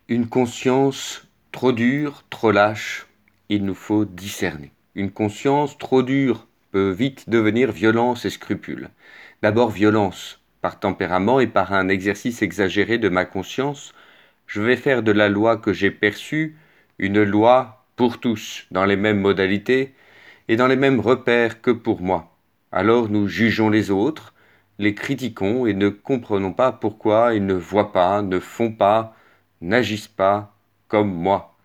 Une conscience trop dure, trop lâche, il nous faut discerner. Une conscience trop dure peut vite devenir violence et scrupule. D'abord violence, par tempérament et par un exercice exagéré de ma conscience, je vais faire de la loi que j'ai perçue une loi pour tous, dans les mêmes modalités et dans les mêmes repères que pour moi. Alors nous jugeons les autres, les critiquons et ne comprenons pas pourquoi ils ne voient pas, ne font pas, n'agissent pas comme moi.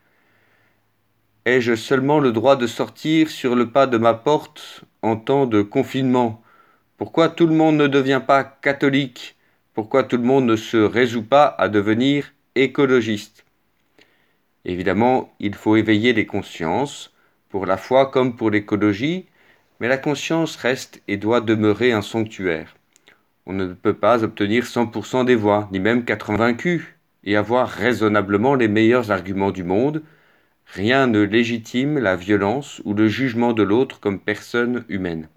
Ai-je seulement le droit de sortir sur le pas de ma porte en temps de confinement? Pourquoi tout le monde ne devient pas catholique? Pourquoi tout le monde ne se résout pas à devenir écologiste? Évidemment, il faut éveiller les consciences, pour la foi comme pour l'écologie, mais la conscience reste et doit demeurer un sanctuaire. On ne peut pas obtenir 100% des voix, ni même 80 vaincus, et avoir raisonnablement les meilleurs arguments du monde. Rien ne légitime la violence ou le jugement de l'autre comme personne humaine.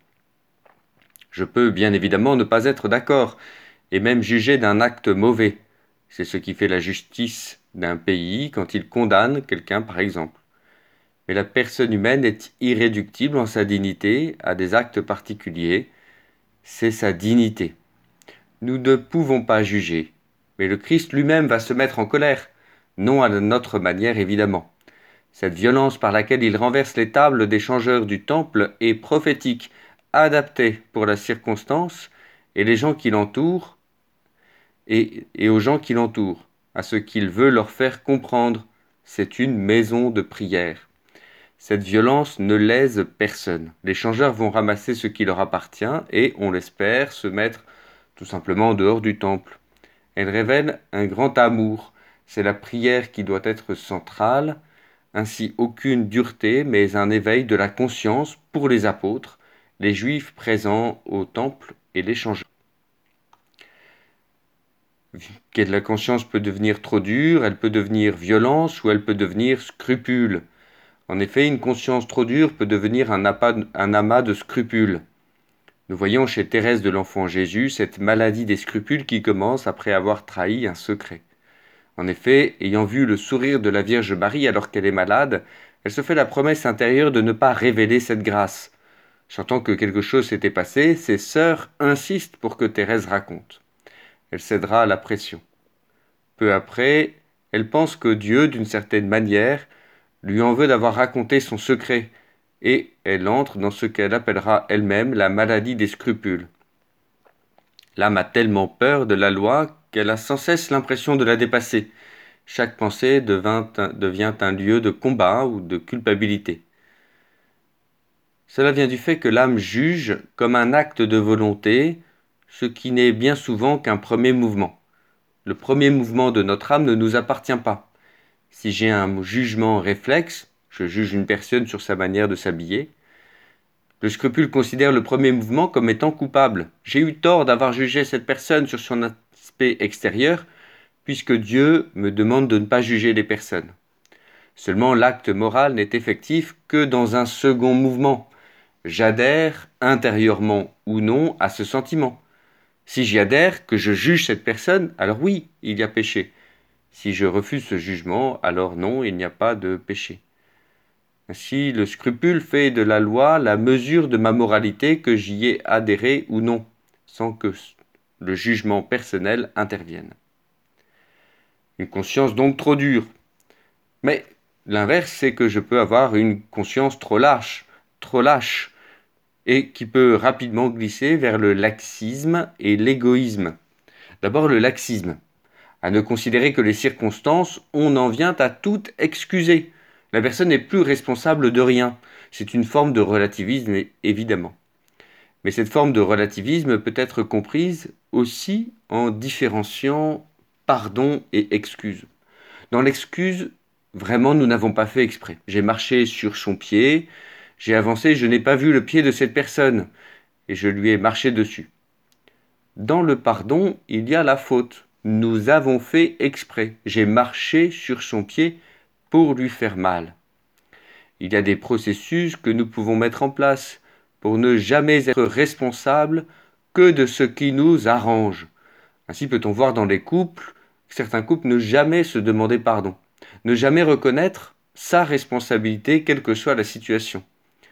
Je peux bien évidemment ne pas être d'accord, et même juger d'un acte mauvais. C'est ce qui fait la justice d'un pays quand il condamne quelqu'un par exemple. Mais la personne humaine est irréductible en sa dignité à des actes particuliers. C'est sa dignité. Nous ne pouvons pas juger, mais le Christ lui-même va se mettre en colère, non à notre manière évidemment. Cette violence par laquelle il renverse les tables des changeurs du temple est prophétique, adaptée pour la circonstance et les gens qui l'entourent, et aux gens qui l'entourent, à ce qu'il veut leur faire comprendre. C'est une maison de prière. Cette violence ne lèse personne. Les changeurs vont ramasser ce qui leur appartient et, on l'espère, se mettre tout simplement en dehors du temple. Elle révèle un grand amour. C'est la prière qui doit être centrale. Ainsi aucune dureté, mais un éveil de la conscience pour les apôtres, les juifs présents au temple et les changeurs. La conscience peut devenir trop dure, elle peut devenir violence ou elle peut devenir scrupule. En effet, une conscience trop dure peut devenir un amas de scrupules. Nous voyons chez Thérèse de l'Enfant Jésus cette maladie des scrupules qui commence après avoir trahi un secret. En effet, ayant vu le sourire de la Vierge Marie alors qu'elle est malade, elle se fait la promesse intérieure de ne pas révéler cette grâce. Sentant que quelque chose s'était passé, ses sœurs insistent pour que Thérèse raconte. Elle cédera à la pression. Peu après, elle pense que Dieu, d'une certaine manière, lui en veut d'avoir raconté son secret, et elle entre dans ce qu'elle appellera elle-même la maladie des scrupules. L'âme a tellement peur de la loi qu'elle a sans cesse l'impression de la dépasser. Chaque pensée devient un lieu de combat ou de culpabilité. Cela vient du fait que l'âme juge comme un acte de volonté, ce qui n'est bien souvent qu'un premier mouvement. Le premier mouvement de notre âme ne nous appartient pas. Si j'ai un jugement réflexe, je juge une personne sur sa manière de s'habiller, le scrupule considère le premier mouvement comme étant coupable. J'ai eu tort d'avoir jugé cette personne sur son aspect extérieur, puisque Dieu me demande de ne pas juger les personnes. Seulement l'acte moral n'est effectif que dans un second mouvement. J'adhère, intérieurement ou non, à ce sentiment. Si j'y adhère, que je juge cette personne, alors oui, il y a péché. Si je refuse ce jugement, alors non, il n'y a pas de péché. Ainsi, le scrupule fait de la loi la mesure de ma moralité, que j'y ai adhéré ou non, sans que le jugement personnel intervienne. Une conscience donc trop dure. Mais l'inverse, c'est que je peux avoir une conscience trop lâche, et qui peut rapidement glisser vers le laxisme et l'égoïsme. D'abord le laxisme. À ne considérer que les circonstances, on en vient à tout excuser. La personne n'est plus responsable de rien. C'est une forme de relativisme, évidemment. Mais cette forme de relativisme peut être comprise aussi en différenciant pardon et excuse. Dans l'excuse, vraiment, nous n'avons pas fait exprès. J'ai marché sur son pied, j'ai avancé, je n'ai pas vu le pied de cette personne, et je lui ai marché dessus. Dans le pardon, il y a la faute. Nous avons fait exprès. J'ai marché sur son pied pour lui faire mal. Il y a des processus que nous pouvons mettre en place pour ne jamais être responsables que de ce qui nous arrange. Ainsi peut-on voir dans les couples certains couples, ne jamais se demander pardon, ne jamais reconnaître sa responsabilité, quelle que soit la situation.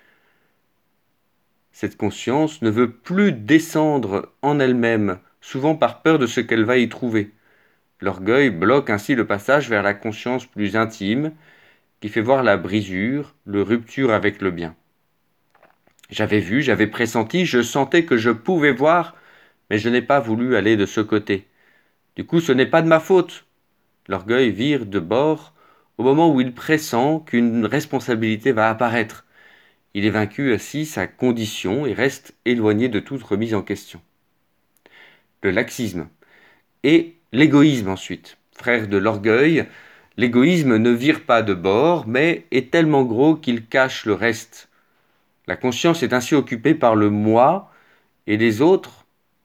Cette conscience ne veut plus descendre en elle-même, souvent par peur de ce qu'elle va y trouver. L'orgueil bloque ainsi le passage vers la conscience plus intime, qui fait voir la brisure, le rupture avec le bien. J'avais vu, j'avais pressenti, je sentais que je pouvais voir, mais je n'ai pas voulu aller de ce côté. Du coup, ce n'est pas de ma faute. L'orgueil vire de bord au moment où il pressent qu'une responsabilité va apparaître. Il est vaincu ainsi sa condition et reste éloigné de toute remise en question. Le laxisme et l'égoïsme ensuite. Frère de l'orgueil, l'égoïsme ne vire pas de bord, mais est tellement gros qu'il cache le reste. La conscience est ainsi occupée par le moi et les autres,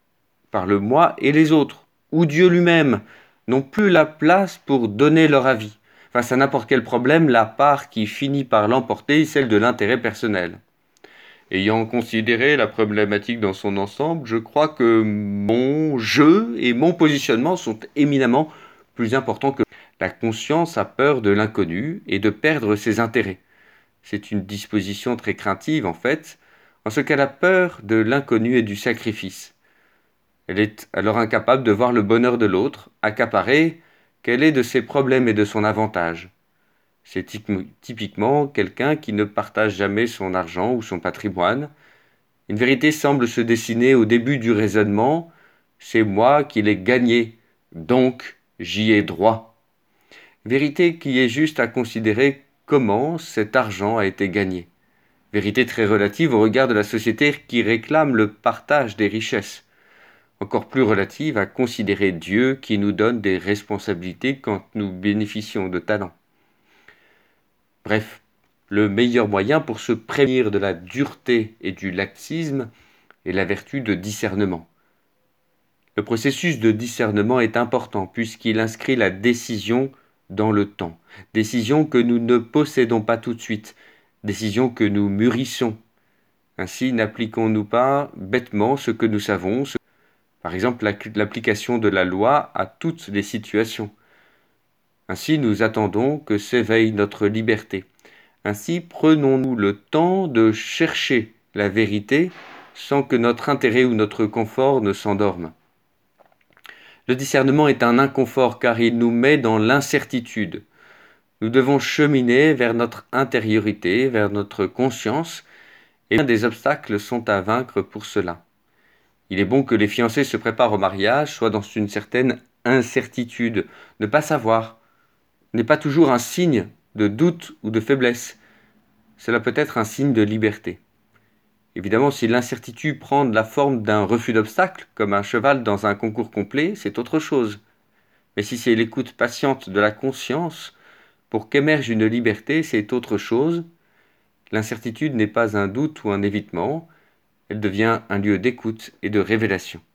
ou Dieu lui-même, n'ont plus la place pour donner leur avis. Face à n'importe quel problème, la part qui finit par l'emporter est celle de l'intérêt personnel. Ayant considéré la problématique dans son ensemble, je crois que mon jeu et mon positionnement sont éminemment plus importants que la conscience a peur de l'inconnu et de perdre ses intérêts. C'est une disposition très craintive en fait, en ce qu'elle a peur de l'inconnu et du sacrifice. Elle est alors incapable de voir le bonheur de l'autre, accaparée qu'elle est de ses problèmes et de son avantage. C'est typiquement quelqu'un qui ne partage jamais son argent ou son patrimoine. Une vérité semble se dessiner au début du raisonnement. C'est moi qui l'ai gagné, donc j'y ai droit. Vérité qui est juste à considérer comment cet argent a été gagné. Vérité très relative au regard de la société qui réclame le partage des richesses. Encore plus relative à considérer Dieu qui nous donne des responsabilités quand nous bénéficions de talents. Bref, le meilleur moyen pour se prémunir de la dureté et du laxisme est la vertu de discernement. Le processus de discernement est important puisqu'il inscrit la décision dans le temps. Décision que nous ne possédons pas tout de suite, décision que nous mûrissons. Ainsi, n'appliquons-nous pas bêtement ce que nous savons, par exemple l'application de la loi à toutes les situations. Ainsi, nous attendons que s'éveille notre liberté. Ainsi, prenons-nous le temps de chercher la vérité sans que notre intérêt ou notre confort ne s'endorme. Le discernement est un inconfort car il nous met dans l'incertitude. Nous devons cheminer vers notre intériorité, vers notre conscience, et bien des obstacles sont à vaincre pour cela. Il est bon que les fiancés se préparent au mariage, soient dans une certaine incertitude. Ne pas savoir n'est pas toujours un signe de doute ou de faiblesse. Cela peut être un signe de liberté. Évidemment, si l'incertitude prend la forme d'un refus d'obstacle, comme un cheval dans un concours complet, c'est autre chose. Mais si c'est l'écoute patiente de la conscience, pour qu'émerge une liberté, c'est autre chose. L'incertitude n'est pas un doute ou un évitement, elle devient un lieu d'écoute et de révélation.